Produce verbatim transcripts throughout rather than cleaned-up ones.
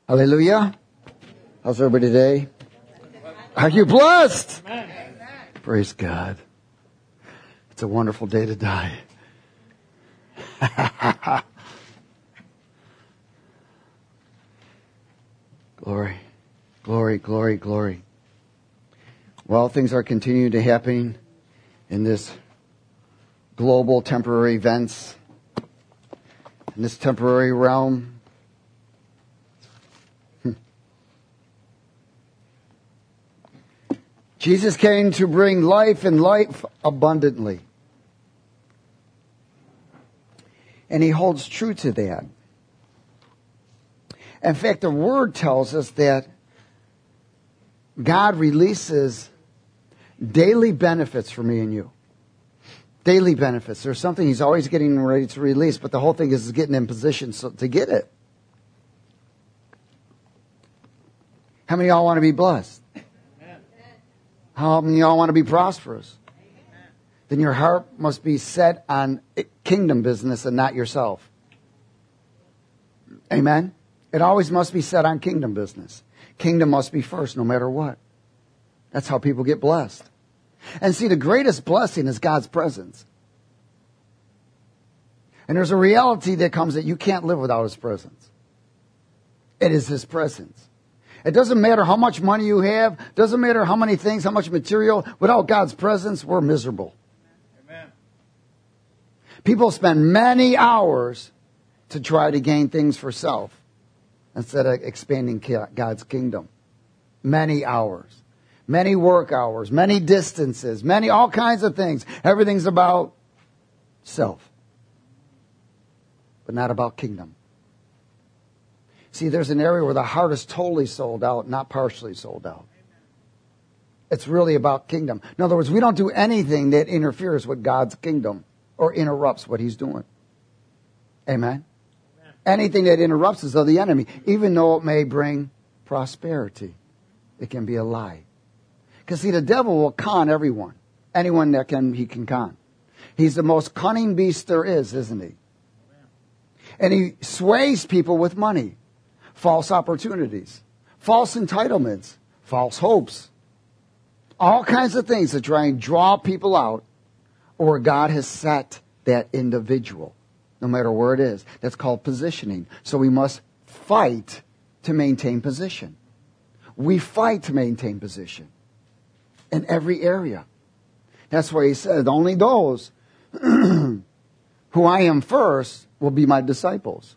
Hallelujah. How's everybody today? Are you blessed? Praise God. It's a wonderful day to die. Glory, glory, glory, glory. Well, things are continuing to happen in this global temporary events, in this temporary realm. Jesus came to bring life and life abundantly. And he holds true to that. In fact, the Word tells us that God releases daily benefits for me and you. Daily benefits. There's something he's always getting ready to release, but the whole thing is getting in position so, to get it. How many of y'all want to be blessed? How many of y'all want to be prosperous? Amen. Then your heart must be set on kingdom business and not yourself. Amen? It always must be set on kingdom business. Kingdom must be first no matter what. That's how people get blessed. And see, the greatest blessing is God's presence. And there's a reality that comes that you can't live without His presence. It is His presence. It doesn't matter how much money you have. Doesn't matter how many things, how much material. Without God's presence, we're miserable. Amen. People spend many hours to try to gain things for self instead of expanding God's kingdom. Many hours. Many work hours. Many distances. Many, all kinds of things. Everything's about self. But not about kingdom. See, there's an area where the heart is totally sold out, not partially sold out. It's really about kingdom. In other words, we don't do anything that interferes with God's kingdom or interrupts what He's doing. Amen? Amen. Anything that interrupts is of the enemy, even though it may bring prosperity. It can be a lie. Because, see, the devil will con everyone. Anyone that can, he can con. He's the most cunning beast there is, isn't he? And he sways people with money. False opportunities, false entitlements, false hopes, all kinds of things to try and draw people out, or God has set that individual, no matter where it is. That's called positioning. So we must fight to maintain position. We fight to maintain position in every area. That's why he said, only those who I am first will be my disciples.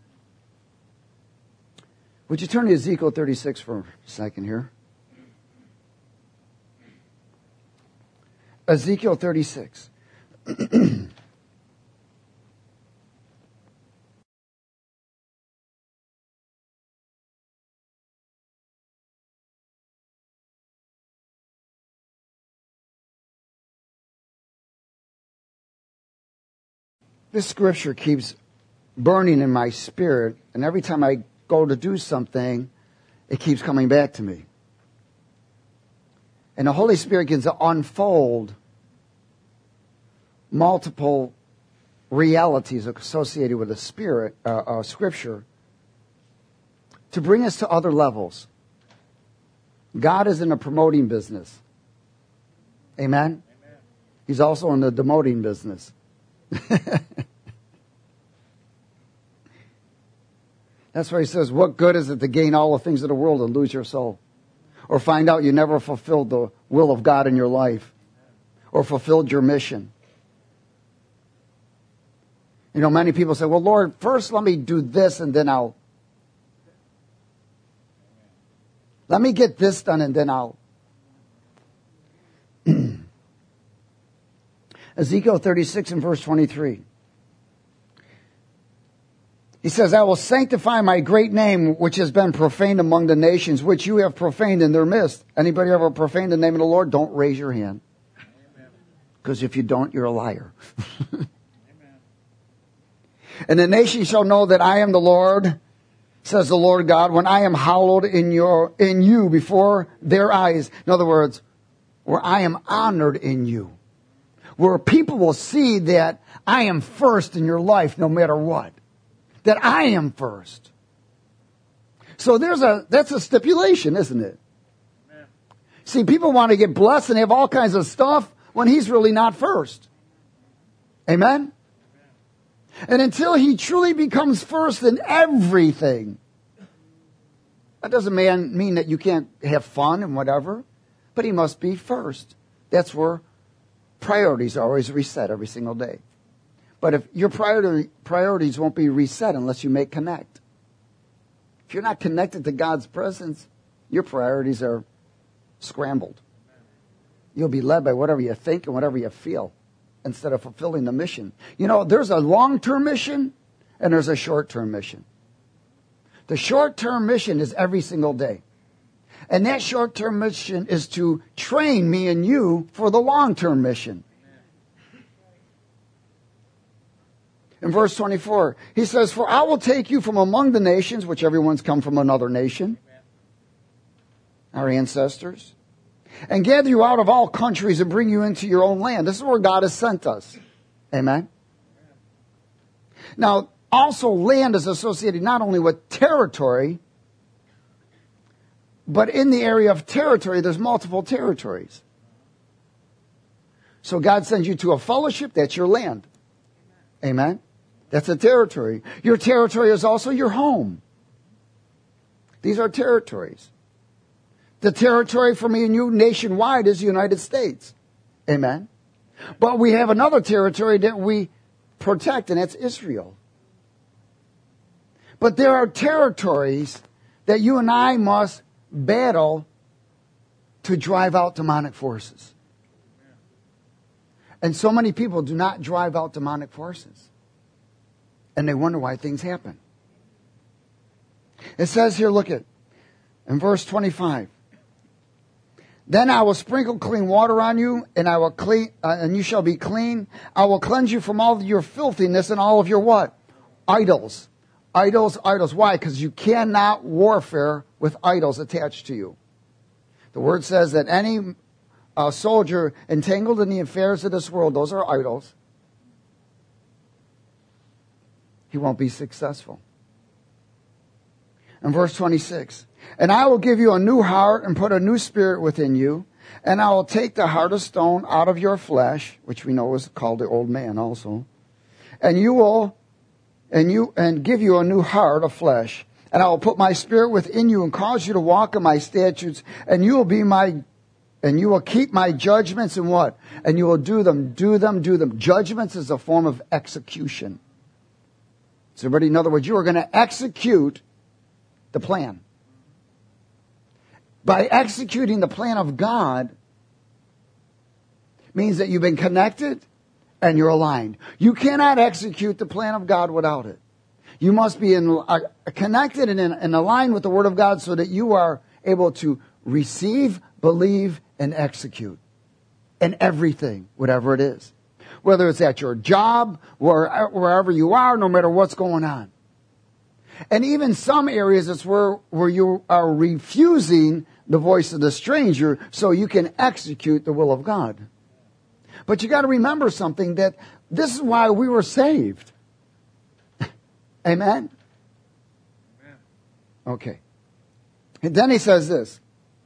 Would you turn to Ezekiel thirty-six for a second here? Ezekiel thirty-six. This scripture keeps burning in my spirit, and every time I go to do something, it keeps coming back to me. And the Holy Spirit begins to unfold multiple realities associated with the Spirit, uh, uh, Scripture, to bring us to other levels. God is in the promoting business. Amen? Amen. He's also in the demoting business. That's why he says, what good is it to gain all the things of the world and lose your soul? Or find out you never fulfilled the will of God in your life. Or fulfilled your mission. You know, many people say, well, Lord, first let me do this and then I'll. Let me get this done and then I'll. Ezekiel thirty-six and verse twenty-three. He says, I will sanctify my great name, which has been profaned among the nations, which you have profaned in their midst. Anybody ever profaned the name of the Lord? Don't raise your hand. Because if you don't, you're a liar. And the nations shall know that I am the Lord, says the Lord God, when I am hallowed in your in you before their eyes. In other words, where I am honored in you. Where people will see that I am first in your life no matter what. That I am first. So there's a, that's a stipulation, isn't it? Amen. See, people want to get blessed and have all kinds of stuff when he's really not first. Amen? Amen. And until he truly becomes first in everything, that doesn't man, mean that you can't have fun and whatever, but he must be first. That's where priorities are always reset every single day. But if your priority, priorities won't be reset unless you make connect. If you're not connected to God's presence, your priorities are scrambled. You'll be led by whatever you think and whatever you feel instead of fulfilling the mission. You know, there's a long-term mission and there's a short-term mission. The short-term mission is every single day. And that short-term mission is to train me and you for the long-term mission. In verse twenty-four, he says, "For I will take you from among the nations," which everyone's come from another nation, our ancestors, "and gather you out of all countries and bring you into your own land." This is where God has sent us. Amen? Now, also land is associated not only with territory, but in the area of territory, there's multiple territories. So God sends you to a fellowship, that's your land. Amen? That's a territory. Your territory is also your home. These are territories. The territory for me and you nationwide is the United States. Amen? But we have another territory that we protect, and that's Israel. But there are territories that you and I must battle to drive out demonic forces. And so many people do not drive out demonic forces. And they wonder why things happen. It says here, look at, in verse twenty-five. "Then I will sprinkle clean water on you, and I will clean, uh, and you shall be clean. I will cleanse you from all of your filthiness and all of your what? Idols." Idols, idols. Why? Because you cannot warfare with idols attached to you. The word says that any uh, soldier entangled in the affairs of this world, those are idols, he won't be successful. In verse twenty-six, "And I will give you a new heart and put a new spirit within you. And I will take the heart of stone out of your flesh," which we know is called the old man also. "And you will, and you, and give you a new heart of flesh. And I will put my spirit within you and cause you to walk in my statutes. And you will be my, and you will keep my judgments and what? And you will do them, do them, do them." Judgments is a form of execution. So everybody, in other words, you are going to execute the plan. By executing the plan of God means that you've been connected and you're aligned. You cannot execute the plan of God without it. You must be in, uh, connected and, in, and aligned with the Word of God so that you are able to receive, believe, and execute in everything, whatever it is. Whether it's at your job, where, wherever you are, no matter what's going on. And even some areas, it's where, where you are refusing the voice of the stranger so you can execute the will of God. But you got to remember something, that this is why we were saved. Amen? Amen? Okay. And then he says this.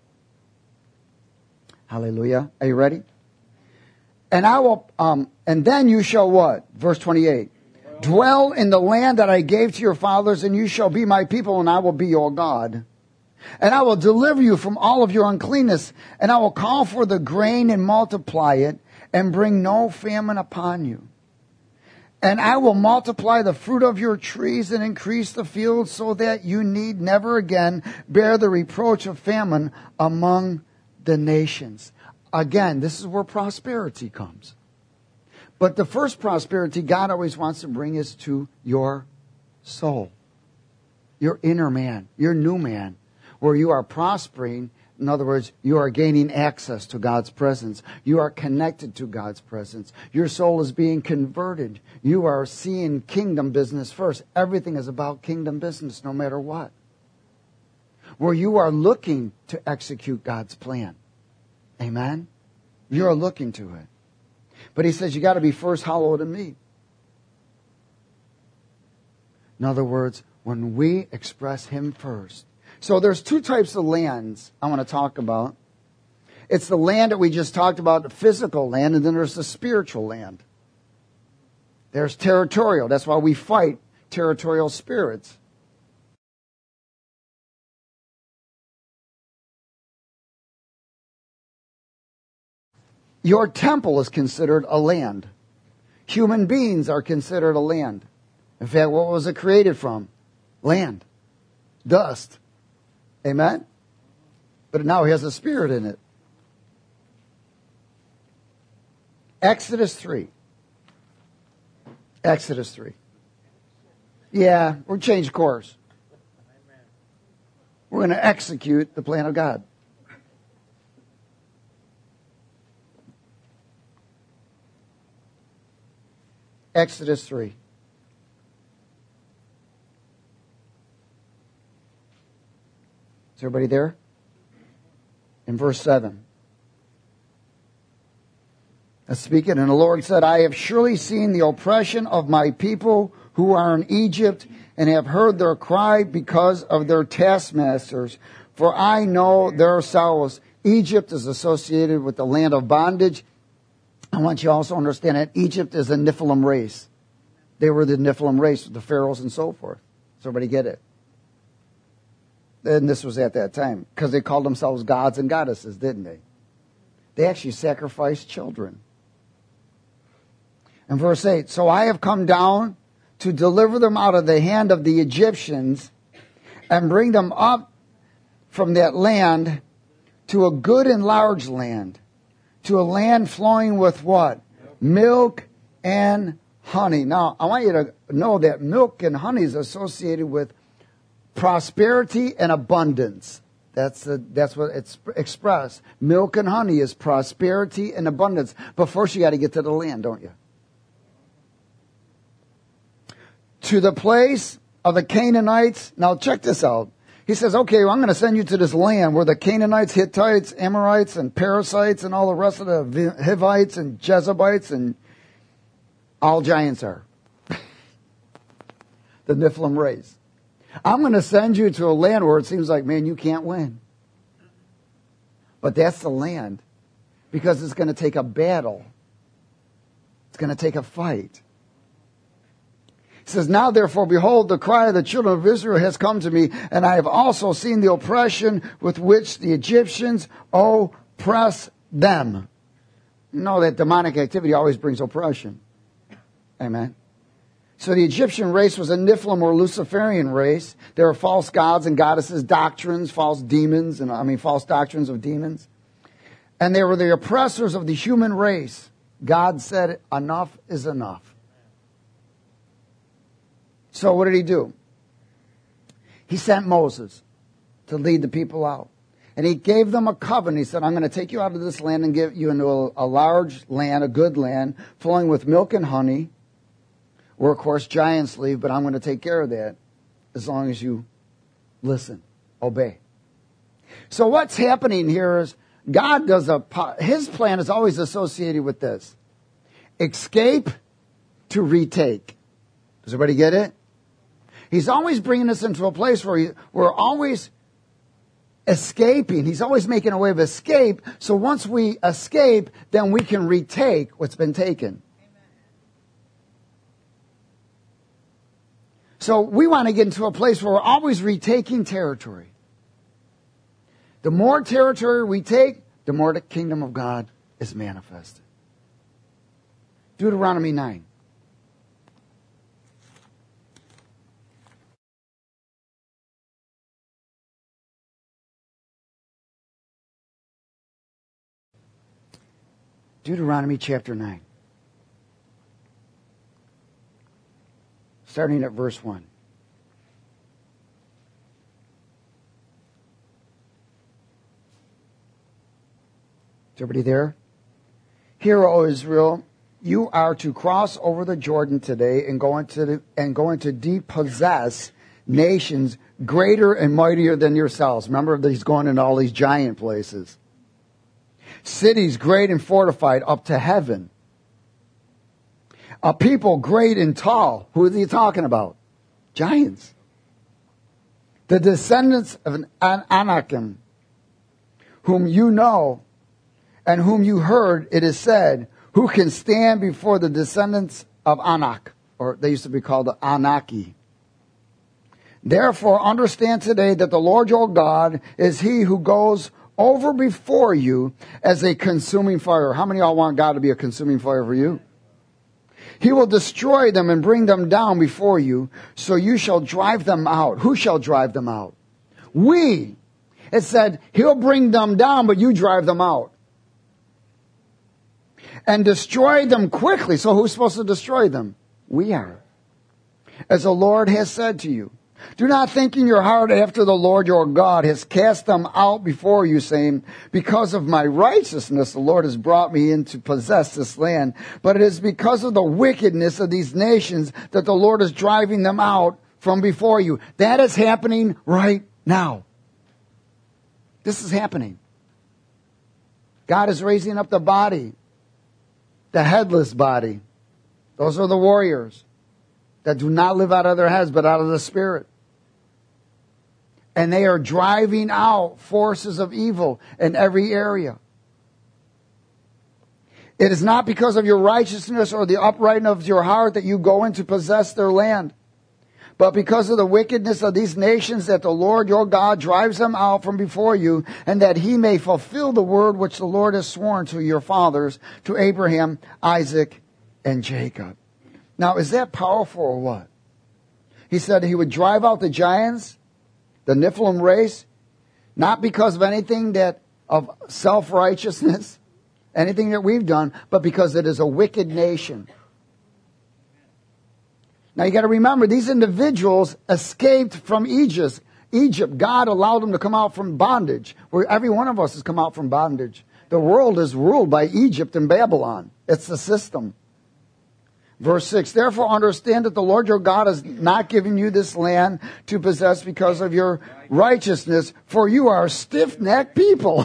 Hallelujah. Are you ready? And I will, um, and then you shall what? Verse twenty-eight. "Dwell in the land that I gave to your fathers, and you shall be my people, and I will be your God. And I will deliver you from all of your uncleanness, and I will call for the grain and multiply it, and bring no famine upon you. And I will multiply the fruit of your trees and increase the fields, so that you need never again bear the reproach of famine among the nations." Again, this is where prosperity comes. But the first prosperity God always wants to bring is to your soul, your inner man, your new man, where you are prospering. In other words, you are gaining access to God's presence. You are connected to God's presence. Your soul is being converted. You are seeing kingdom business first. Everything is about kingdom business, no matter what. Where you are looking to execute God's plan. Amen? You're looking to it. But he says you got to be first hallowed in me. In other words, when we express him first, So there's two types of lands I want to talk about. It's the land that we just talked about, the physical land, and then there's the spiritual land. There's territorial. That's why we fight territorial spirits. Your temple is considered a land. Human beings are considered a land. In fact, what was it created from? Land. Dust. Amen? But now it has a spirit in it. Exodus three. Exodus three. Yeah, we're change course. We're going to execute the plan of God. Exodus three. Is everybody there? In verse seven. Let's speak it. And the Lord said, I have surely seen the oppression of my people who are in Egypt, and have heard their cry because of their taskmasters. For I know their sorrows. Egypt is associated with the land of bondage. I want you to also understand that Egypt is a Nephilim race. They were the Nephilim race, the pharaohs and so forth. Does everybody get it? And this was at that time, because they called themselves gods and goddesses, didn't they? They actually sacrificed children. In verse eight, so I have come down to deliver them out of the hand of the Egyptians and bring them up from that land to a good and large land, to a land flowing with what? Milk and honey. Now, I want you to know that milk and honey is associated with prosperity and abundance. That's a, that's what it's expressed. Milk and honey is prosperity and abundance. But first you got to get to the land, don't you? To the place of the Canaanites. Now check this out. He says, okay, well, I'm going to send you to this land where the Canaanites, Hittites, Amorites, and Perizzites, and all the rest of the Hivites and Jezebites and all giants are. The Nephilim race. I'm going to send you to a land where it seems like, man, you can't win. But that's the land. Because it's going to take a battle. It's going to take a fight. It says, now therefore, behold, the cry of the children of Israel has come to me, and I have also seen the oppression with which the Egyptians oppress them. You know that demonic activity always brings oppression. Amen. So the Egyptian race was a Nephilim or Luciferian race. There were false gods and goddesses, doctrines, false demons, and I mean false doctrines of demons. And they were the oppressors of the human race. God said, enough is enough. So what did he do? He sent Moses to lead the people out. And he gave them a covenant. He said, I'm going to take you out of this land and give you into a, a large land, a good land, flowing with milk and honey, where, of course, giants leave, but I'm going to take care of that as long as you listen, obey. So what's happening here is God does a, his plan is always associated with this. Escape to retake. Does everybody get it? He's always bringing us into a place where he, we're always escaping. He's always making a way of escape. So once we escape, then we can retake what's been taken. Amen. So we want to get into a place where we're always retaking territory. The more territory we take, the more the kingdom of God is manifested. Deuteronomy nine. Deuteronomy chapter nine. Starting at verse one. Is everybody there? Hear, O Israel, you are to cross over the Jordan today and go into the, and go into depossess nations greater and mightier than yourselves. Remember, he's going into all these giant places. Cities great and fortified up to heaven. A people great and tall. Who is he talking about? Giants. The descendants of an Anakim, whom you know and whom you heard, it is said, who can stand before the descendants of Anak? Or they used to be called the Anaki. Therefore, understand today that the Lord your God is he who goes over before you as a consuming fire. How many of y'all want God to be a consuming fire for you? He will destroy them and bring them down before you, so you shall drive them out. Who shall drive them out? We. It said, he'll bring them down, but you drive them out. And destroy them quickly. So who's supposed to destroy them? We are. As the Lord has said to you. Do not think in your heart after the Lord your God has cast them out before you, saying, because of my righteousness the Lord has brought me in to possess this land. But it is because of the wickedness of these nations that the Lord is driving them out from before you. That is happening right now. This is happening. God is raising up the body, the headless body. Those are the warriors that do not live out of their heads, but out of the Spirit. And they are driving out forces of evil in every area. It is not because of your righteousness or the uprightness of your heart that you go in to possess their land, but because of the wickedness of these nations that the Lord your God drives them out from before you, and that he may fulfill the word which the Lord has sworn to your fathers, to Abraham, Isaac, and Jacob. Now, is that powerful or what? He said he would drive out the giants, the Nephilim race, not because of anything that of self-righteousness, anything that we've done, but because it is a wicked nation. Now you got to remember, these individuals escaped from Egypt. Egypt, God allowed them to come out from bondage, where every one of us has come out from bondage. The world is ruled by Egypt and Babylon. It's the system. Verse six, therefore understand that the Lord your God is not giving you this land to possess because of your righteousness, for you are stiff-necked people.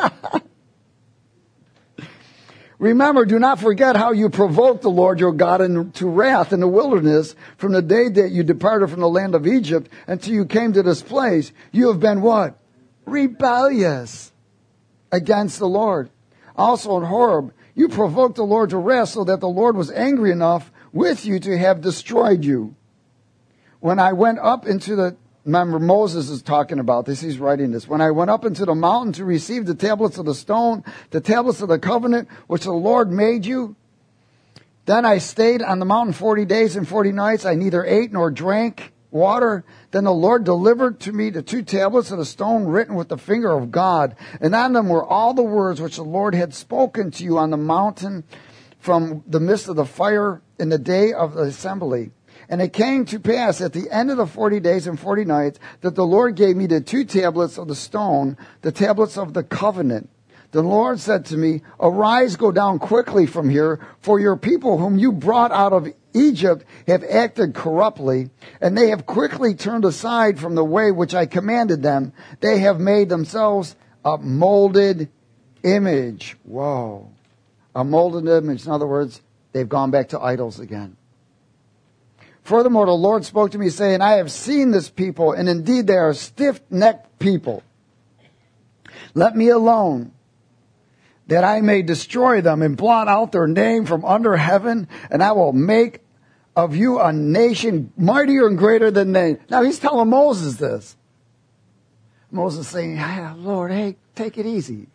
Remember, do not forget how you provoked the Lord your God into wrath in the wilderness from the day that you departed from the land of Egypt until you came to this place. You have been what? Rebellious against the Lord. Also in Horeb, you provoked the Lord to wrath so that the Lord was angry enough with you to have destroyed you. When I went up into the, remember Moses is talking about this, he's writing this. When I went up into the mountain to receive the tablets of the stone, the tablets of the covenant, which the Lord made you, then I stayed on the mountain forty days and forty nights. I neither ate nor drank water. Then the Lord delivered to me the two tablets of the stone written with the finger of God. And on them were all the words which the Lord had spoken to you on the mountain from the midst of the fire in the day of the assembly. And it came to pass at the end of the forty days and forty nights that the Lord gave me the two tablets of the stone, the tablets of the covenant. The Lord said to me, arise, go down quickly from here, for your people whom you brought out of Egypt have acted corruptly, and they have quickly turned aside from the way which I commanded them. They have made themselves a molded image. Whoa. A molded image. In other words, they've gone back to idols again. Furthermore, the Lord spoke to me, saying, I have seen this people, and indeed they are stiff-necked people. Let me alone, that I may destroy them and blot out their name from under heaven, and I will make of you a nation mightier and greater than they. Now he's telling Moses this. Moses saying, ah, Lord, hey, take it easy.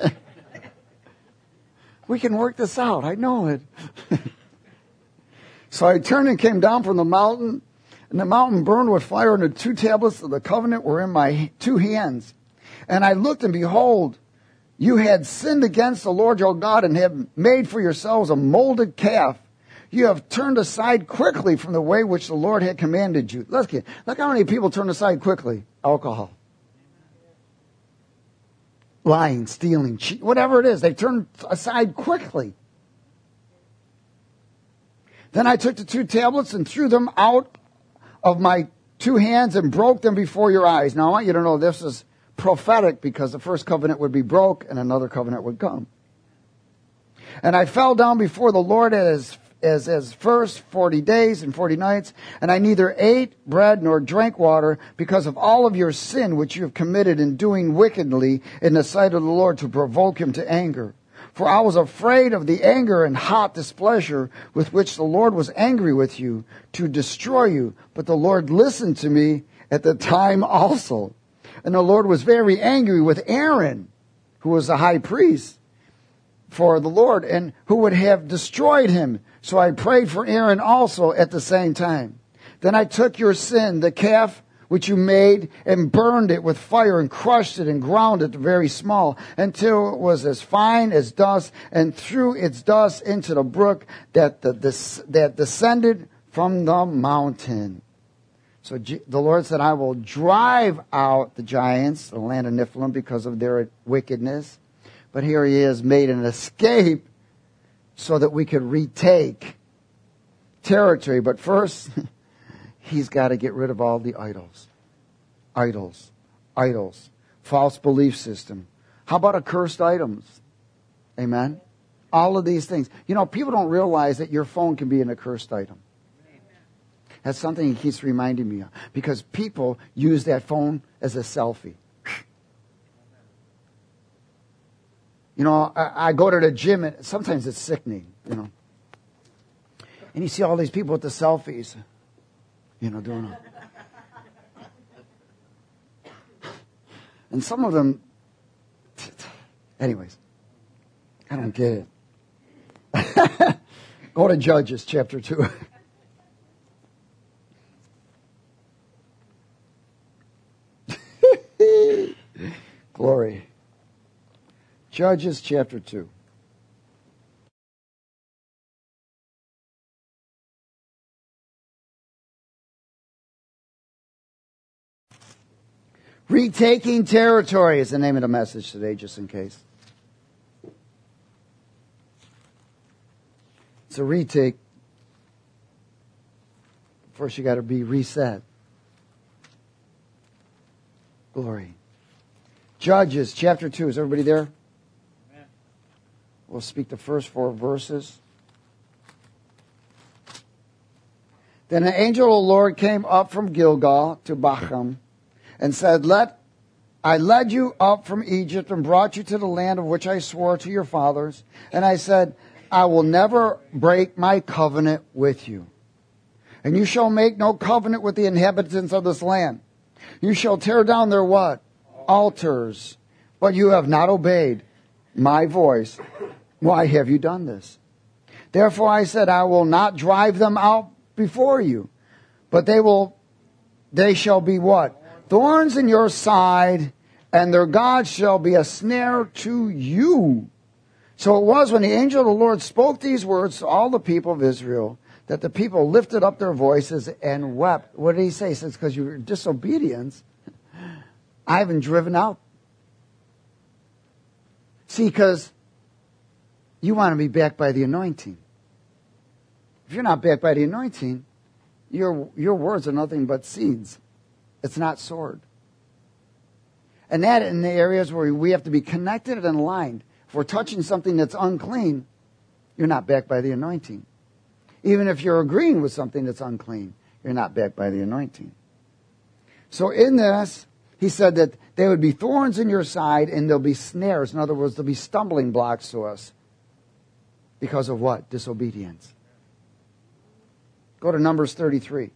We can work this out. I know it. So I turned and came down from the mountain, and the mountain burned with fire, and the two tablets of the covenant were in my two hands. And I looked, and behold, you had sinned against the Lord your God and have made for yourselves a molded calf. You have turned aside quickly from the way which the Lord had commanded you. Look, look how many people turn aside quickly. Alcohol. Lying, stealing, cheating, whatever it is. They turn aside quickly. Then I took the two tablets and threw them out of my two hands and broke them before your eyes. Now I want you to know this is prophetic because the first covenant would be broke and another covenant would come. And I fell down before the Lord at his as, as first forty days and forty nights, and I neither ate bread nor drank water because of all of your sin which you have committed in doing wickedly in the sight of the Lord to provoke him to anger. For I was afraid of the anger and hot displeasure with which the Lord was angry with you to destroy you. But the Lord listened to me at the time also. And the Lord was very angry with Aaron, who was the high priest for the Lord, and who would have destroyed him. So I prayed for Aaron also at the same time. Then I took your sin, the calf which you made, and burned it with fire, and crushed it, and ground it very small, until it was as fine as dust, and threw its dust into the brook that the, the that descended from the mountain. So the Lord said, I will drive out the giants, the land of Nephilim, because of their wickedness. But here he is, made an escape so that we could retake territory. But first, he's got to get rid of all the idols. Idols. Idols. False belief system. How about accursed items? Amen? All of these things. You know, people don't realize that your phone can be an accursed item. That's something he keeps reminding me of. Because people use that phone as a selfie. You know, I, I go to the gym and sometimes it's sickening, you know. And you see all these people with the selfies, you know, doing it. And some of them, anyways, I don't get it. Go to Judges chapter two. Glory. Judges chapter two. Retaking territory is the name of the message today, just in case. It's a retake. First you got to be reset. Glory. Judges chapter two. Is everybody there? Amen. We'll speak the first four verses. Then an angel of the Lord came up from Gilgal to Bachem and said, Let I led you up from Egypt and brought you to the land of which I swore to your fathers. And I said, I will never break my covenant with you. And you shall make no covenant with the inhabitants of this land. You shall tear down their what? Altars. But you have not obeyed my voice. Why have you done this? Therefore I said, I will not drive them out before you. But they will, they shall be what? Thorns in your side, and their God shall be a snare to you. So it was when the angel of the Lord spoke these words to all the people of Israel, that the people lifted up their voices and wept. What did he say? He says, because your disobedience, I haven't driven out. See, because you want to be backed by the anointing. If you're not backed by the anointing, your your words are nothing but seeds. It's not sword. And that in the areas where we have to be connected and aligned. If we're touching something that's unclean, you're not backed by the anointing. Even if you're agreeing with something that's unclean, you're not backed by the anointing. So in this, he said that there would be thorns in your side and there'll be snares. In other words, there'll be stumbling blocks to us. Because of what? Disobedience. Go to Numbers thirty-three.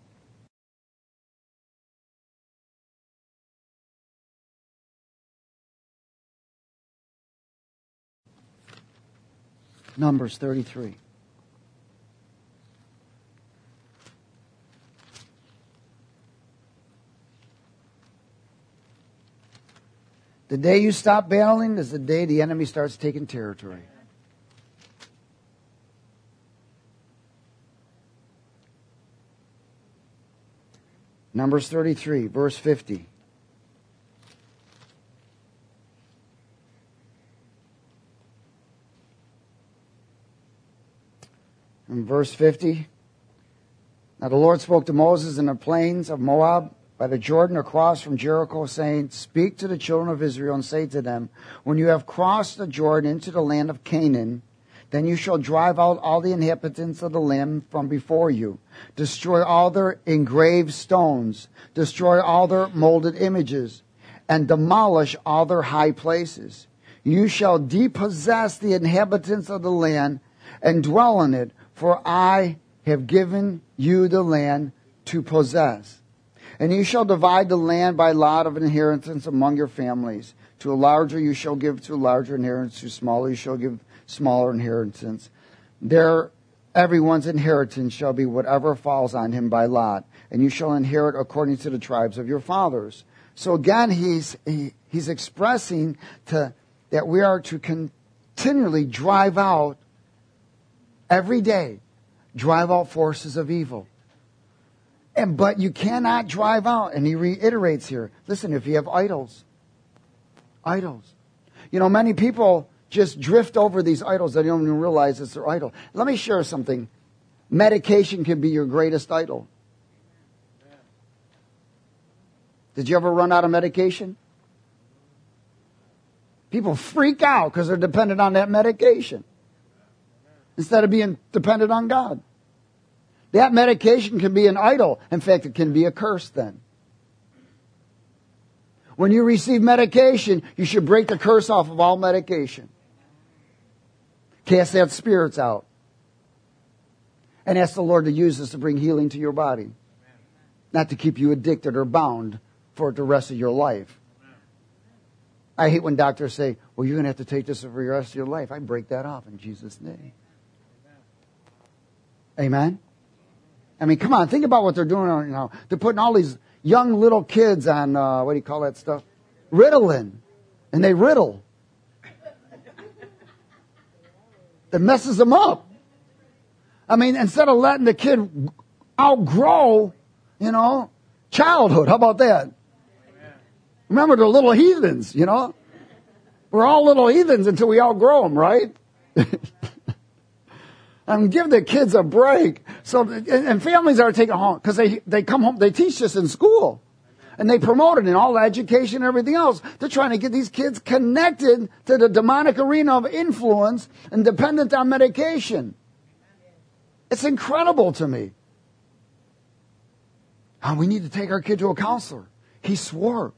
Numbers thirty-three. The day you stop battling is the day the enemy starts taking territory. Numbers thirty-three, verse fifty. In verse fifty, now the Lord spoke to Moses in the plains of Moab by the Jordan across from Jericho, saying, Speak to the children of Israel and say to them, when you have crossed the Jordan into the land of Canaan, Then you shall drive out all the inhabitants of the land from before you. Destroy all their engraved stones. Destroy all their molded images. And demolish all their high places. You shall depossess the inhabitants of the land and dwell in it, for I have given you the land to possess. And you shall divide the land by lot of inheritance among your families. To a larger you shall give to a larger inheritance, to smaller you shall give smaller inheritance. There everyone's inheritance shall be whatever falls on him by lot, and you shall inherit according to the tribes of your fathers. So again, he's he, he's expressing to that we are to continually drive out every day, drive out forces of evil. And but you cannot drive out, and he reiterates here. Listen, if you have idols, idols, you know, many people just drift over these idols. They don't even realize it's their idol. Let me share something. Medication can be your greatest idol. Did you ever run out of medication? People freak out because they're dependent on that medication instead of being dependent on God. That medication can be an idol. In fact, it can be a curse then. When you receive medication, you should break the curse off of all medication. Cast that spirits out. And ask the Lord to use this to bring healing to your body. Not to keep you addicted or bound for the rest of your life. I hate when doctors say, well, you're going to have to take this for the rest of your life. I break that off in Jesus' name. Amen? I mean, come on, think about what they're doing right now. They're putting all these young little kids on, uh, what do you call that stuff? Ritalin. And they riddle. That messes them up. I mean, instead of letting the kid outgrow, you know, childhood. How about that? Amen. Remember, they're little heathens, you know. We're all little heathens until we outgrow them, right? I mean, give the kids a break. So, and, and families are taking home because they they come home. They teach this in school, and they promote it in all the education and everything else. They're trying to get these kids connected to the demonic arena of influence and dependent on medication. It's incredible to me. Oh, we need to take our kid to a counselor. He swore.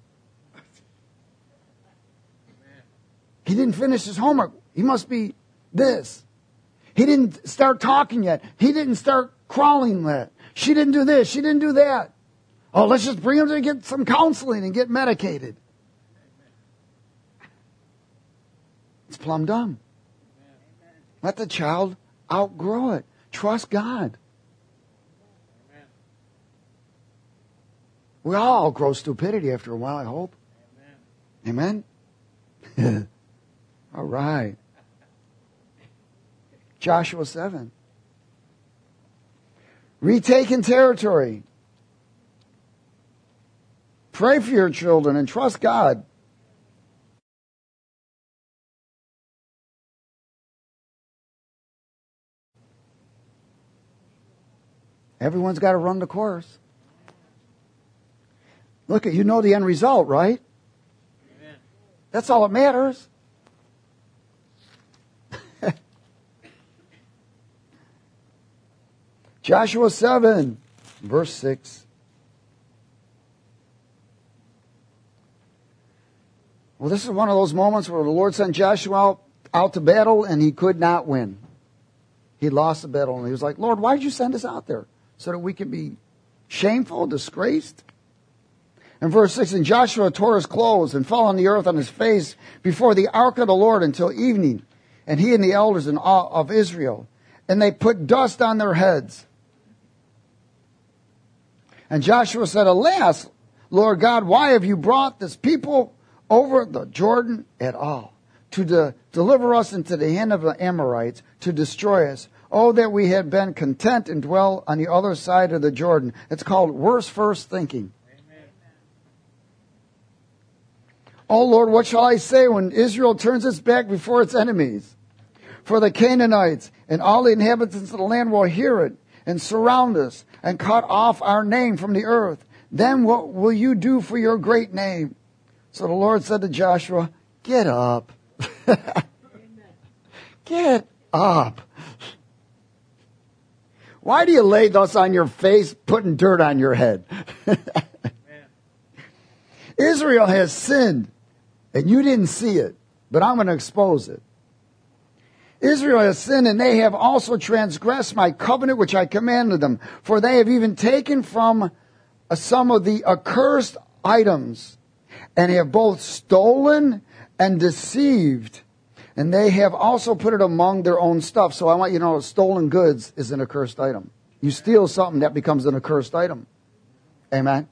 He didn't finish his homework. He must be this. He didn't start talking yet. He didn't start crawling yet. She didn't do this. She didn't do that. Oh, let's just bring him to get some counseling and get medicated. It's plumb dumb. Let the child outgrow it. Trust God. We all outgrow stupidity after a while, I hope. Amen? Amen? All right. Joshua seven. Retaking territory. Pray for your children and trust God. Everyone's got to run the course. Look, you know the end result, right? Amen. That's all that matters. Joshua seven, verse six. Well, this is one of those moments where the Lord sent Joshua out, out to battle and he could not win. He lost the battle and he was like, Lord, why did you send us out there? So that we can be shameful, disgraced? In verse six, and Joshua tore his clothes and fell on the earth on his face before the ark of the Lord until evening, and he and the elders in awe of Israel. And they put dust on their heads. And Joshua said, alas, Lord God, why have you brought this people over the Jordan at all? To de- deliver us into the hand of the Amorites, to destroy us. Oh, that we had been content and dwell on the other side of the Jordan. It's called worse first thinking. Amen. Oh, Lord, what shall I say when Israel turns its back before its enemies? For the Canaanites and all the inhabitants of the land will hear it and surround us and cut off our name from the earth. Then what will you do for your great name? So the Lord said to Joshua, get up. Get up. Why do you lay thus on your face, putting dirt on your head? Israel has sinned, and you didn't see it, but I'm going to expose it. Israel has sinned, and they have also transgressed my covenant which I commanded them. For they have even taken from some of the accursed items, and have both stolen and deceived. And they have also put it among their own stuff. So I want you to know, stolen goods is an accursed item. You steal something, that becomes an accursed item. Amen?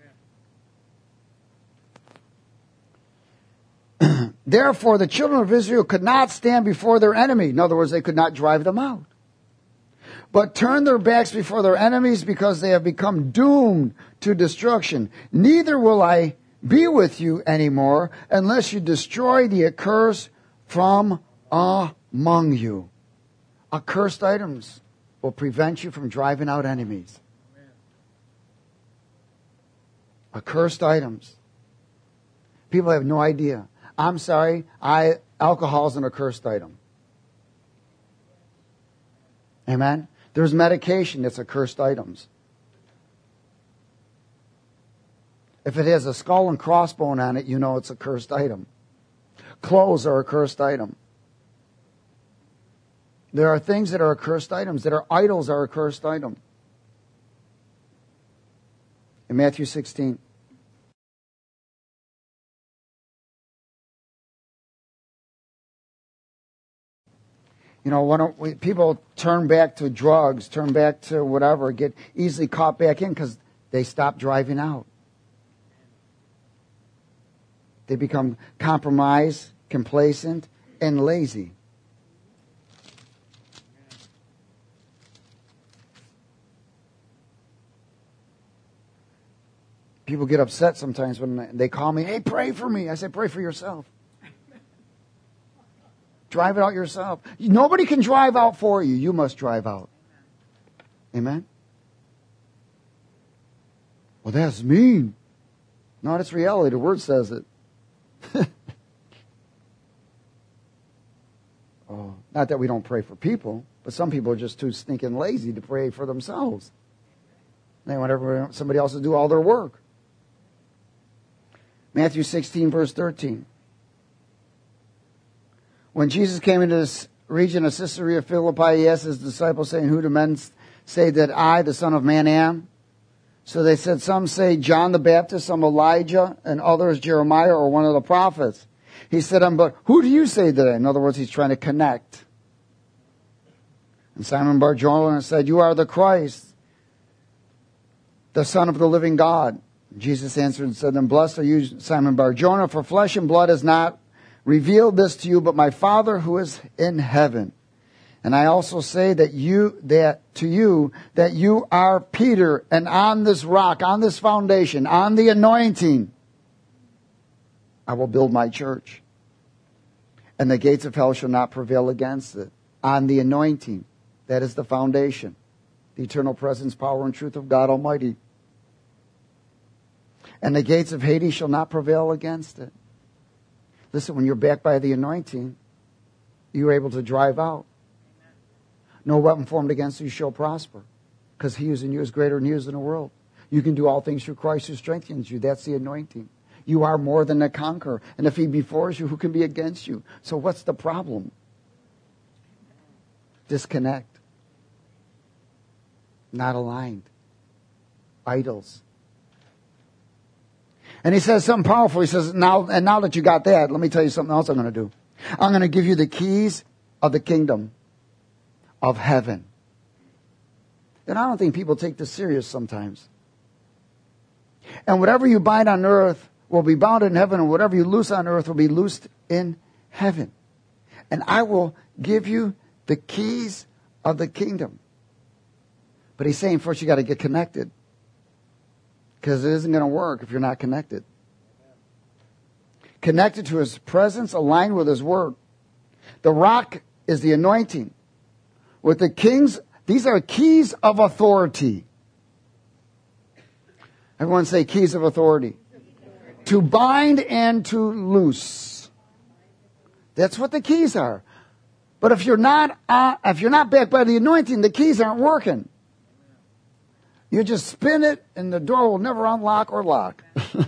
Therefore, the children of Israel could not stand before their enemy. In other words, they could not drive them out. But turn their backs before their enemies, because they have become doomed to destruction. Neither will I be with you anymore unless you destroy the accursed from among you. Accursed items will prevent you from driving out enemies. Accursed items. People have no idea. I'm sorry, I alcohol is an accursed item. Amen? There's medication that's accursed items. If it has a skull and crossbone on it, you know it's a cursed item. Clothes are a cursed item. There are things that are accursed items, that are idols are a cursed item. In Matthew sixteen. You know, when we, people turn back to drugs, turn back to whatever, get easily caught back in because they stop driving out. They become compromised, complacent, and lazy. People get upset sometimes when they call me, hey, pray for me. I say, pray for yourself. Drive it out yourself. Nobody can drive out for you. You must drive out. Amen? Well, that's mean. No, it's reality. The Word says it. Oh, not that we don't pray for people, but some people are just too stinking lazy to pray for themselves. They want everybody, somebody else to do all their work. Matthew sixteen, verse thirteen. When Jesus came into this region of Caesarea Philippi, he asked his disciples, saying, who do men say that I, the Son of Man, am? So they said, some say John the Baptist, some Elijah, and others Jeremiah or one of the prophets. He said, but who do you say that I am? In other words, he's trying to connect. And Simon Bar-Jonah said, you are the Christ, the Son of the living God. Jesus answered and said, then blessed are you, Simon Bar-Jonah, for flesh and blood has not revealed this to you, but my Father who is in heaven. And I also say that you, that to you, that you are Peter, and on this rock, on this foundation, on the anointing, I will build my church. And the gates of hell shall not prevail against it. On the anointing, that is the foundation. The eternal presence, power, and truth of God Almighty. And the gates of Hades shall not prevail against it. Listen, when you're backed by the anointing, you're able to drive out. No weapon formed against you shall prosper, because he who is in you is greater than he who is in the world. You can do all things through Christ who strengthens you. That's the anointing. You are more than a conqueror. And if he be for you, who can be against you? So what's the problem? Disconnect. Not aligned. Idols. And he says something powerful. He says, now, and now that you got that, let me tell you something else I'm going to do. I'm going to give you the keys of the kingdom of heaven. And I don't think people take this serious sometimes. And whatever you bind on earth will be bound in heaven, and whatever you loose on earth will be loosed in heaven. And I will give you the keys of the kingdom. But he's saying first you got to get connected. Because it isn't going to work if you're not connected. Connected to his presence, aligned with his word. The rock is the anointing. With the kings, these are keys of authority. Everyone say keys of authority. To bind and to loose. That's what the keys are. But if you're not, uh, if you're not backed by the anointing, the keys aren't working. You just spin it and the door will never unlock or lock.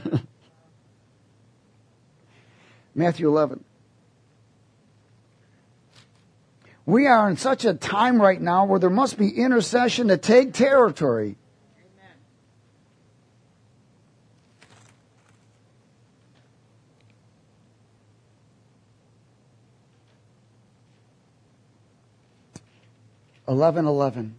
Matthew eleven. We are in such a time right now where there must be intercession to take territory. Eleven eleven.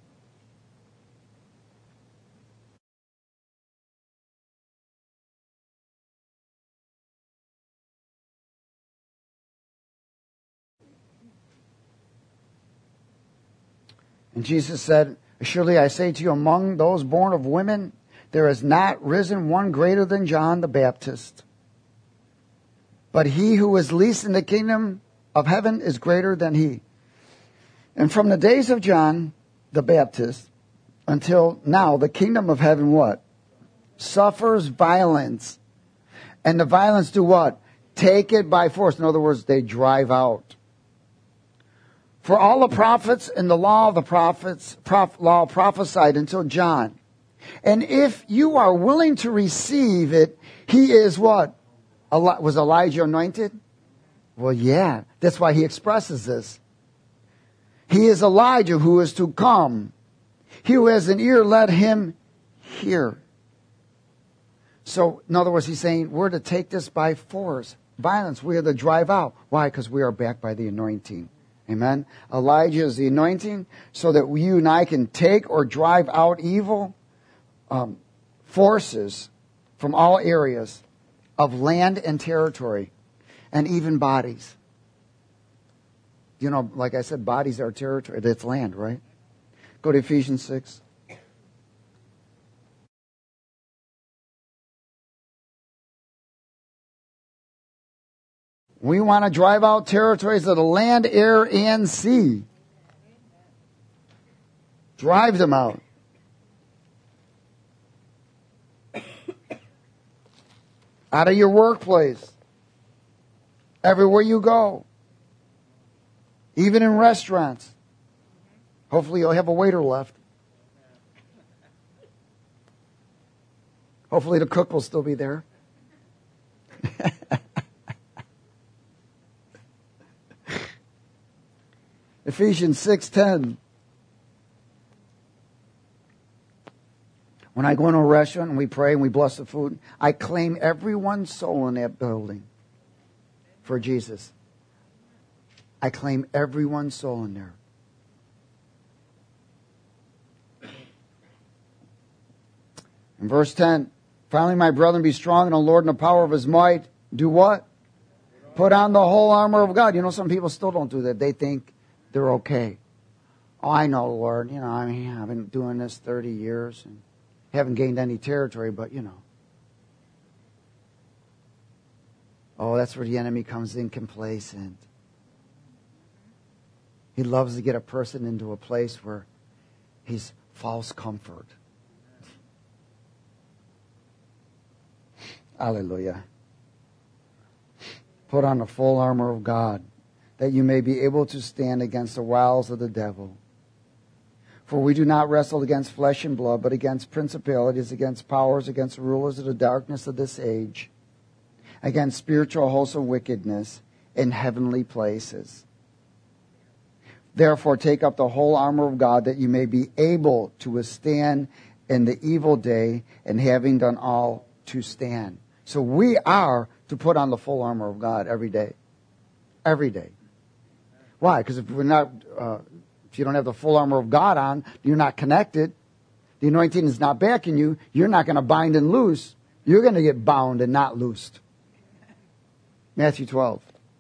And Jesus said, surely I say to you, among those born of women, there has not risen one greater than John the Baptist. But he who is least in the kingdom of heaven is greater than he. And from the days of John the Baptist until now, the kingdom of heaven what? Suffers violence. And the violence do what? Take it by force. In other words, they drive out. For all the prophets and the law of the prophets, prof, law prophesied until John. And if you are willing to receive it, he is what? Eli- was Elijah anointed? Well, yeah. That's why he expresses this. He is Elijah who is to come. He who has an ear, let him hear. So, in other words, he's saying we're to take this by force. Violence, we are to drive out. Why? Because we are backed by the anointing. Amen. Elijah is the anointing so that you and I can take or drive out evil um, forces from all areas of land and territory and even bodies. You know, like I said, bodies are territory. That's land, right? Go to Ephesians six. We want to drive out territories of the land, air, and sea. Drive them out. Out of your workplace. Everywhere you go. Even in restaurants. Hopefully you'll have a waiter left. Hopefully the cook will still be there. Ephesians six ten. When I go into a restaurant and we pray and we bless the food, I claim everyone's soul in that building for Jesus. I claim everyone's soul in there. In verse ten, finally, my brethren, be strong in the Lord and the power of his might. Do what? Put on the whole armor of God. You know, some people still don't do that. They think they're okay. Oh, I know, Lord. You know, I mean, I've been doing this thirty years and haven't gained any territory, but you know. Oh, that's where the enemy comes in complacent. He loves to get a person into a place where he's false comfort. Hallelujah. Put on the full armor of God, that you may be able to stand against the wiles of the devil. For we do not wrestle against flesh and blood, but against principalities, against powers, against rulers of the darkness of this age, against spiritual wholesome wickedness in heavenly places. Therefore, take up the whole armor of God, that you may be able to withstand in the evil day, and having done all, to stand. So we are to put on the full armor of God every day. Every day. Why? Because if we're not, uh, if you don't have the full armor of God on, you're not connected. The anointing is not backing you. You're not going to bind and loose. You're going to get bound and not loosed. Matthew twelve.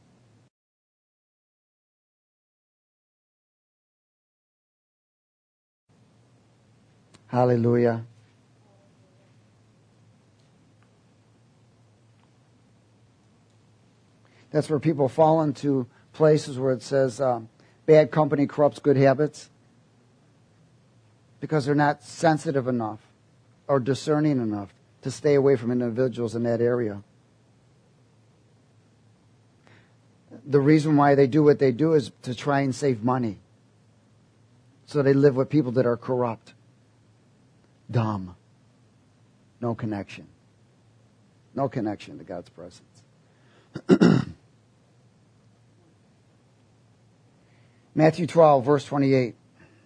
Hallelujah. That's where people fall into places where it says um, bad company corrupts good habits, because they're not sensitive enough or discerning enough to stay away from individuals in that area. the reason why they do what they do is to try and save money. So they live with people that are corrupt. Dumb. No connection. No connection to God's presence. Matthew twelve, verse twenty-eight.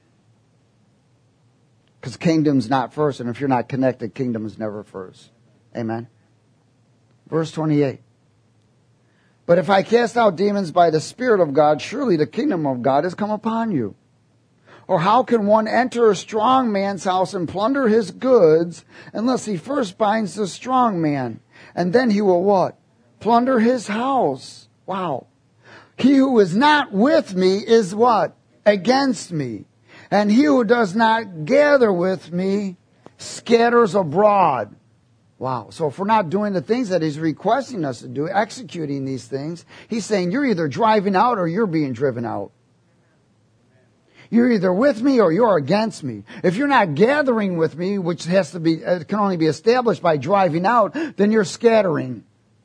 Because kingdom's not first, and if you're not connected, kingdom is never first. Amen. Verse twenty-eight. But if I cast out demons by the Spirit of God, surely the kingdom of God has come upon you. Or how can one enter a strong man's house and plunder his goods unless he first binds the strong man? And then he will what? Plunder his house. Wow. He who is not with me is what? Against me. And he who does not gather with me scatters abroad. Wow. So if we're not doing the things that he's requesting us to do, executing these things, he's saying you're either driving out or you're being driven out. You're either with me or you're against me. If you're not gathering with me, which has to be, it can only be established by driving out, then you're scattering.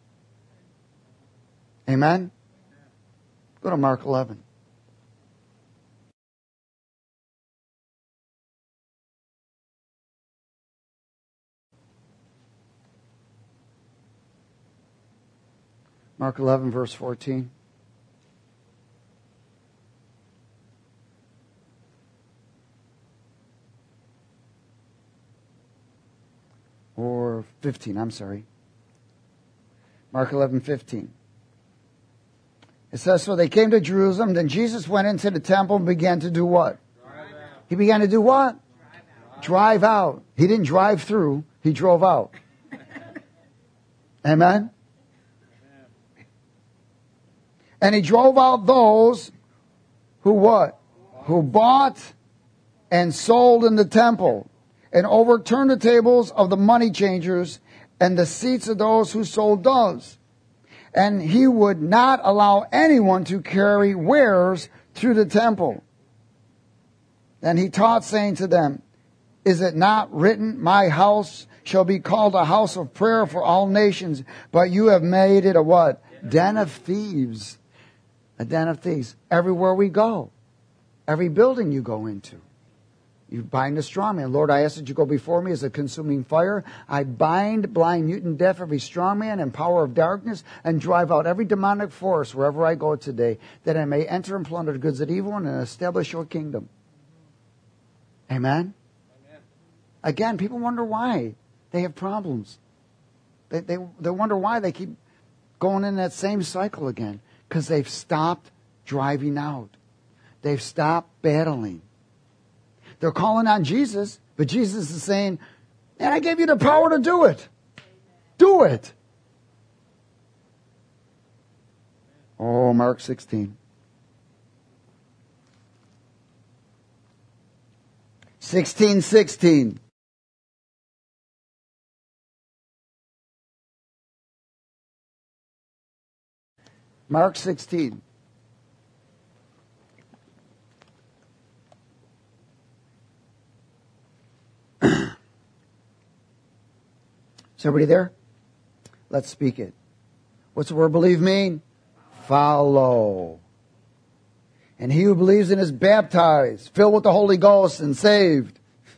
Amen? Go to Mark eleven. Mark eleven, verse fourteen. Or fifteen, I'm sorry. Mark eleven, fifteen. It says, so they came to Jerusalem, then Jesus went into the temple and began to do what? He began to do what? Drive out. Drive out. He didn't drive through, he drove out. Amen? And he drove out those who what? Who bought and sold in the temple, and overturned the tables of the money changers and the seats of those who sold doves. And he would not allow anyone to carry wares through the temple. Then he taught, saying to them, is it not written, my house shall be called a house of prayer for all nations, but you have made it a what? Den of thieves. A den of thieves. Everywhere we go. Every building you go into. You bind the strong man. Lord, I ask that you go before me as a consuming fire. I bind blind, mute, and deaf, every strong man and power of darkness, and drive out every demonic force wherever I go today, that I may enter and plunder the goods of evil and establish your kingdom. Amen? Amen. Again, people wonder why they have problems. They, they, they wonder why they keep going in that same cycle again. Because they've stopped driving out. They've stopped battling. They're calling on Jesus, but Jesus is saying, man, I gave you the power to do it. Do it. Oh, Mark sixteen. sixteen sixteen. Mark sixteen. Is everybody there? Let's speak it. What's the word believe mean? Follow. And he who believes in is baptized, filled with the Holy Ghost, and saved.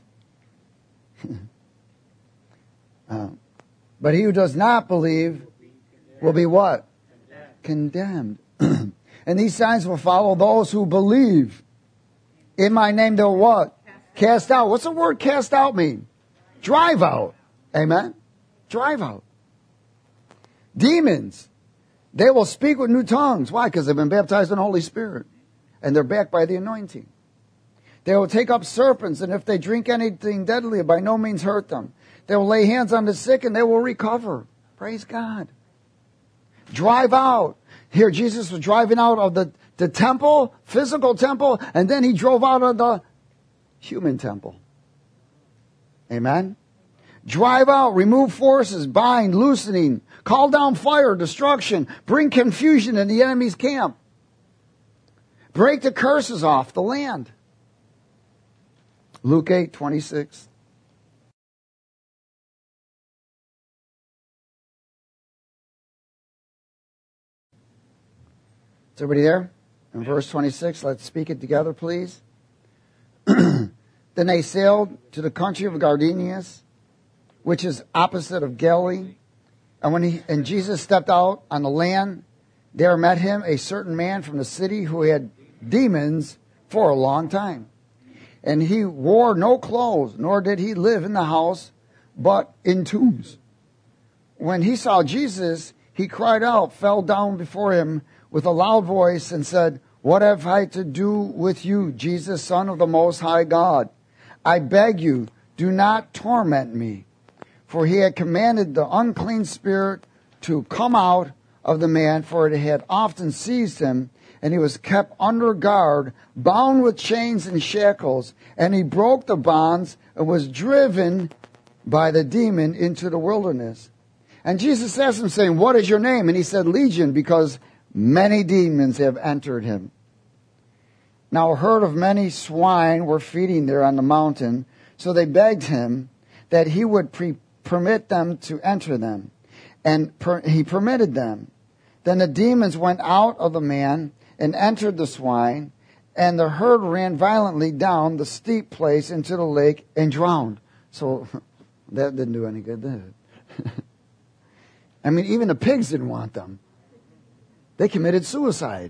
uh, but he who does not believe will be what? Condemned. And these signs will follow those who believe. In my name they'll what? Cast out. What's the word cast out mean? Drive out. Amen? Drive out. Demons. They will speak with new tongues. Why? Because they've been baptized in the Holy Spirit. And they're backed by the anointing. They will take up serpents, and if they drink anything deadly, by no means hurt them. They will lay hands on the sick, and they will recover. Praise God. Drive out. Here, Jesus was driving out of the, the temple, physical temple, and then he drove out of the human temple. Amen? Drive out, remove forces, bind, loosening, call down fire, destruction, bring confusion in the enemy's camp. Break the curses off the land. Luke eight twenty-six. Is everybody there? In verse twenty-six, let's speak it together, please. Then they sailed to the country of Gardenius, which is opposite of Galilee. And when he and Jesus stepped out on the land, there met him a certain man from the city who had demons for a long time. And he wore no clothes, nor did he live in the house, but in tombs. When he saw Jesus, he cried out, fell down before him with a loud voice, and said, "What have I to do with you, Jesus, Son of the Most High God? I beg you, do not torment me." For he had commanded the unclean spirit to come out of the man, for it had often seized him, and he was kept under guard, bound with chains and shackles. And he broke the bonds and was driven by the demon into the wilderness. And Jesus asked him, saying, "What is your name?" And he said, "Legion," because many demons have entered him. Now a herd of many swine were feeding there on the mountain, so they begged him that he would pre- permit them to enter them. And per- he permitted them. Then the demons went out of the man and entered the swine, and the herd ran violently down the steep place into the lake and drowned. So that didn't do any good, did it? I mean, even the pigs didn't want them. They committed suicide.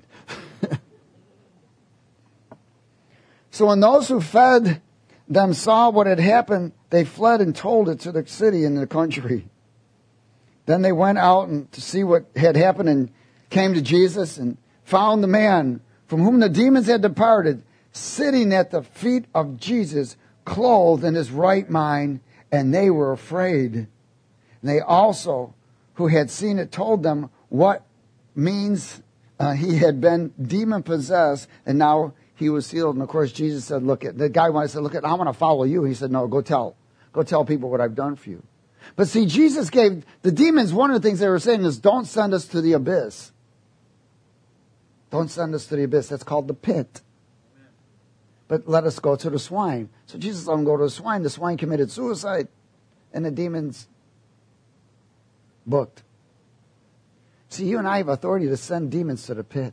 So when those who fed them saw what had happened, they fled and told it to the city and the country. Then they went out and to see what had happened and came to Jesus and found the man from whom the demons had departed, sitting at the feet of Jesus, clothed in his right mind, and they were afraid. And they also, who had seen it, told them what means uh, he had been demon-possessed, and now he was healed. And of course, Jesus said, "Look, at the guy wanted to say, look, at, I want to follow you." He said, "No, go tell. Go tell people what I've done for you." But see, Jesus gave the demons, one of the things they were saying is, don't send us to the abyss. Don't send us to the abyss. That's called the pit. But let us go to the swine. So Jesus let them go to the swine. The swine committed suicide. And the demons booked. See, you and I have authority to send demons to the pit.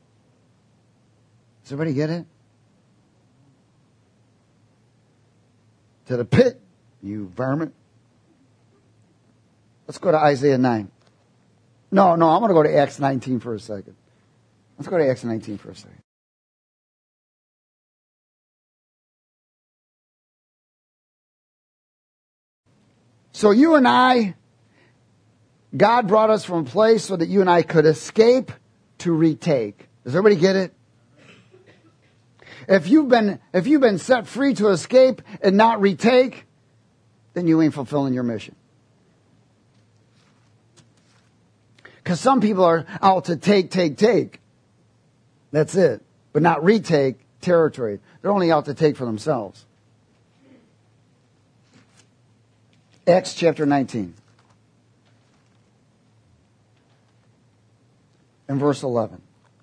Does everybody get it? To the pit, you vermin. Let's go to Isaiah nine. No, no, I'm going to go to Acts nineteen for a second. Let's go to Acts nineteen for a second. So you and I, God brought us from a place so that you and I could escape to retake. Does everybody get it? If you've been, if you've been set free to escape and not retake, then you ain't fulfilling your mission. Because some people are out to take, take, take. That's it. But not retake territory. They're only out to take for themselves. Acts chapter nineteen. And verse eleven.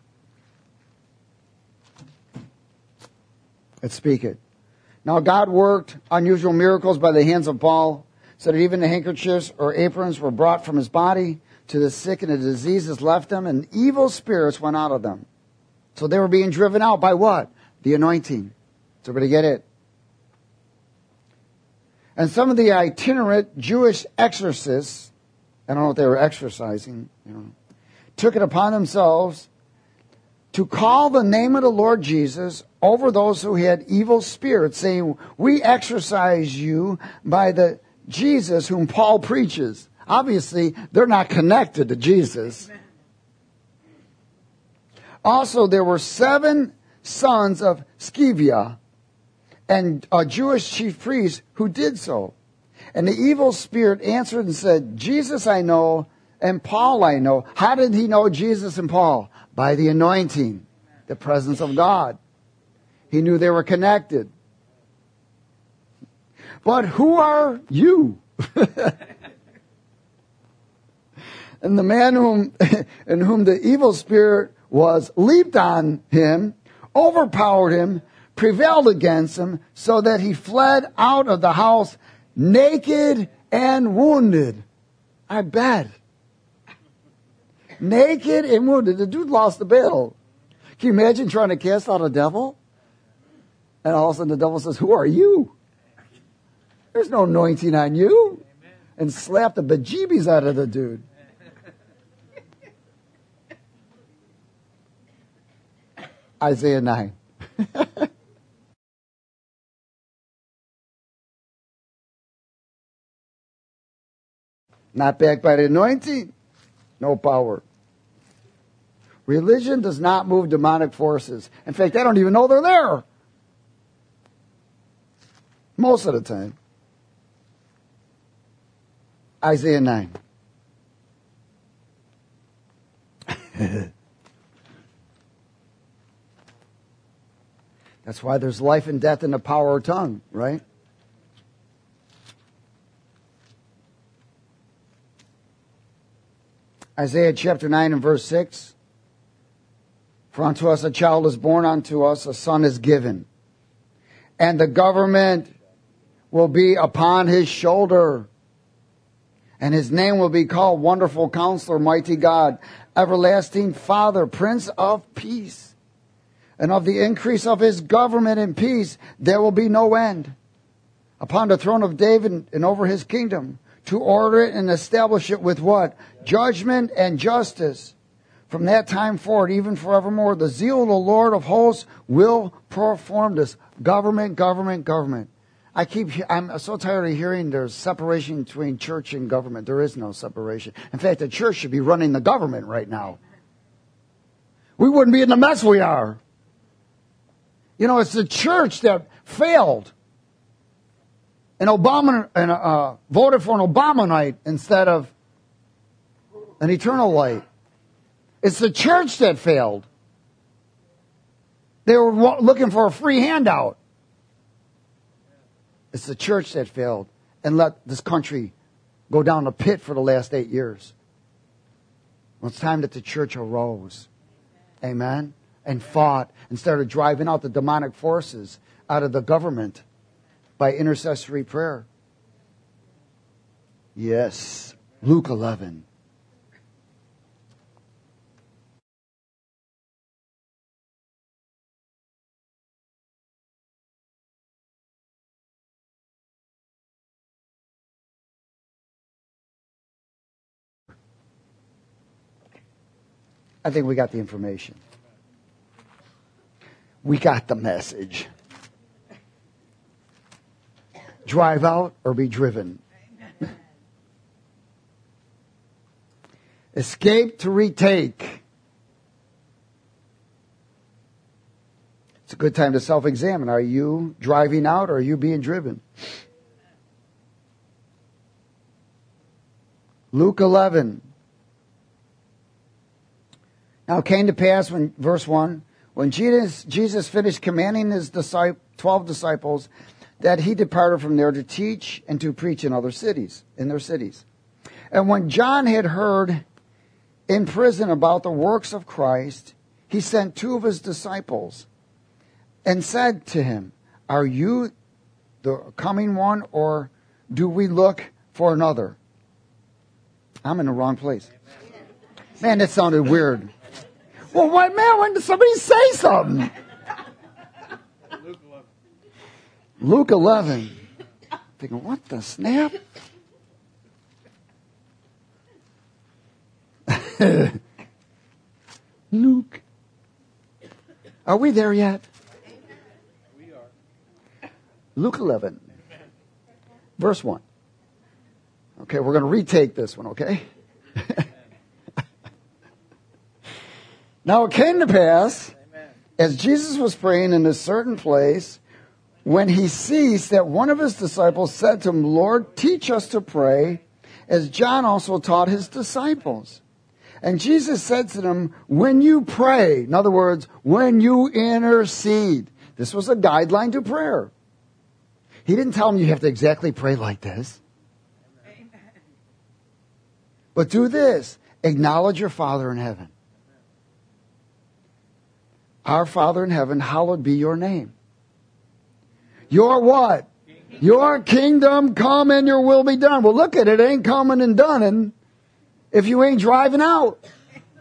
Let's speak it. Now God worked unusual miracles by the hands of Paul, so that even the handkerchiefs or aprons were brought from his body to the sick, and the diseases left them, and evil spirits went out of them. So they were being driven out by what? The anointing. Does everybody get it? And some of the itinerant Jewish exorcists, I don't know what they were exorcising, you know, took it upon themselves to call the name of the Lord Jesus over those who had evil spirits, saying, "We exorcise you by the Jesus whom Paul preaches." Obviously, they're not connected to Jesus. Also, there were seven sons of Sceva, and a Jewish chief priest who did so. And the evil spirit answered and said, "Jesus I know, and Paul I know." How did he know Jesus and Paul? By the anointing, the presence of God. He knew they were connected. But who are you? And the man whom, in whom the evil spirit was leaped on him, overpowered him, prevailed against him, so that he fled out of the house naked and wounded. I bet. Naked and wounded. The dude lost the battle. Can you imagine trying to cast out a devil? And all of a sudden the devil says, who are you? There's no anointing on you. And slap the bejeebies out of the dude. Isaiah nine. Not backed by the anointing. No power. Religion does not move demonic forces. In fact, they don't even know they're there. Most of the time. Isaiah nine. That's why there's life and death in the power of tongue, right? Isaiah chapter nine and verse six. For unto us a child is born, unto us a son is given. And the government will be upon his shoulder. And his name will be called Wonderful Counselor, Mighty God, Everlasting Father, Prince of Peace. And of the increase of his government and peace, there will be no end. Upon the throne of David and over his kingdom, to order it and establish it with what? Judgment and justice. From that time forward, even forevermore, the zeal of the Lord of hosts will perform this. Government, government, government. I keep, I'm so tired of hearing there's separation between church and government. There is no separation. In fact, the church should be running the government right now. We wouldn't be in the mess we are. You know, it's the church that failed and Obama and uh, voted for an Obamanite instead of an eternal light. It's the church that failed. They were looking for a free handout. It's the church that failed and let this country go down the pit for the last eight years. Well, it's time that the church arose. Amen. And fought and started driving out the demonic forces out of the government by intercessory prayer. Yes. Luke eleven. I think we got the information. We got the message. Drive out or be driven. Escape to retake. It's a good time to self-examine. Are you driving out or are you being driven? Luke eleven. Now it came to pass when, verse one, when Jesus, Jesus finished commanding his disciples, twelve disciples, that he departed from there to teach and to preach in other cities, in their cities. And when John had heard in prison about the works of Christ, he sent two of his disciples and said to him, are you the coming one, or do we look for another? I'm in the wrong place. Man, that sounded weird. Well, why, man, when did somebody say something? Luke eleven. Luke eleven. Thinking, what the snap? Luke. Are we there yet? We are. Luke eleven. Verse one. Okay, we're going to retake this one, okay? Now it came to pass, Amen. as Jesus was praying in a certain place, when he ceased, that one of his disciples said to him, Lord, teach us to pray, as John also taught his disciples. And Jesus said to them, when you pray, in other words, when you intercede, this was a guideline to prayer. He didn't tell them you have to exactly pray like this. Amen. But do this, acknowledge your Father in heaven. Our Father in heaven, hallowed be your name. Your what? Your kingdom come and your will be done. Well, look at it. It ain't coming and done if you ain't driving out.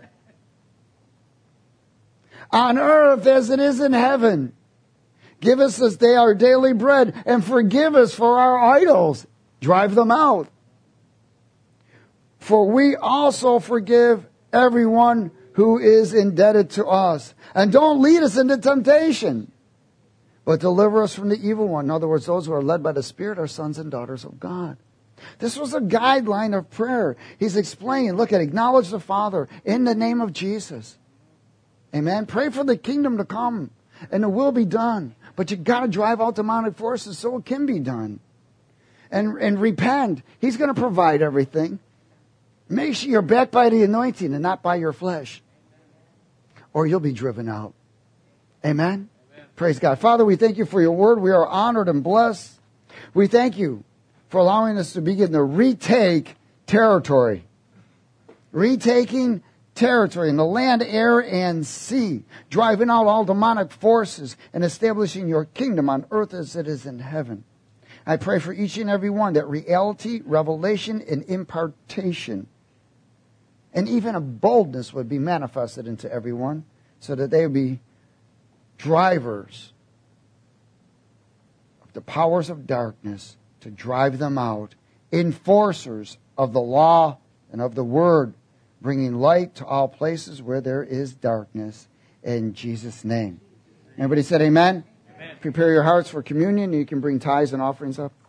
on earth as it is in heaven. Give us this day our daily bread, and forgive us for our idols. Drive them out. For we also forgive everyone who is indebted to us. And don't lead us into temptation, but deliver us from the evil one. In other words, those who are led by the Spirit are sons and daughters of God. This was a guideline of prayer. He's explaining, look at, acknowledge the Father in the name of Jesus. Amen. Pray for the kingdom to come, and it will be done. But you got to drive out demonic forces so it can be done. And, and repent. He's going to provide everything. Make sure you're backed by the anointing and not by your flesh, or you'll be driven out. Amen? Amen. Praise God. Father, we thank you for your word. We are honored and blessed. We thank you for allowing us to begin to retake territory. Retaking territory in the land, air, and sea. Driving out all demonic forces and establishing your kingdom on earth as it is in heaven. I pray for each and every one that reality, revelation, and impartation, and even a boldness would be manifested into everyone so that they would be drivers of the powers of darkness to drive them out, enforcers of the law and of the word, bringing light to all places where there is darkness. In Jesus' name. Everybody said amen? Amen. Prepare your hearts for communion. You can bring tithes and offerings up.